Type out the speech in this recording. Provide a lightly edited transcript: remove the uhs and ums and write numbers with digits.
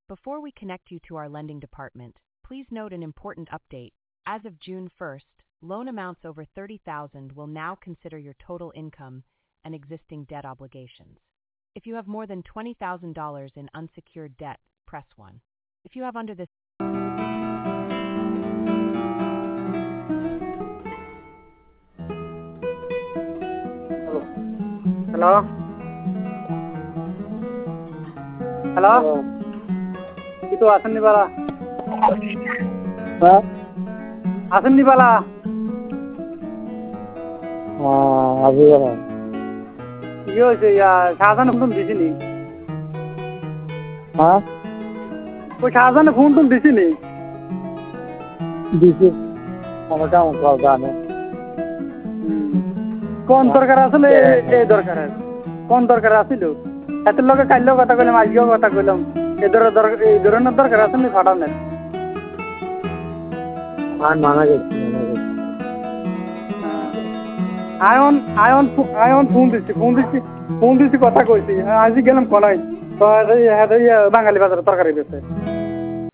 Before we connect you to our lending department, please note an important update. As of June 1st, loan amounts over $30,000 will now consider your total income and existing debt obligations. If you have more than $20,000 in unsecured debt, press 1. If you have under this hello hello কিছু আসেননি বালা হ্যাঁ আসেননি বালা আজি কি হয়েছে Shahjahan phone দিছিনি হ্যাঁ ওই Shahjahan phone দিছিনি দিছি আমার কাম কল জানো কোন দরকার আসলে এই দরকার কোন দরকার আছিল এত লোকে কাইলেও কথা কইলাম আজকেও কথা কইলাম এই ধরনের দরকার আসলে ফাটাও না আর মানা গেছি আয়ন ফোন দিছি কথা কইছি আজ গেলাম কলাই তো বাঙালি বাজারে তরকারি বেচে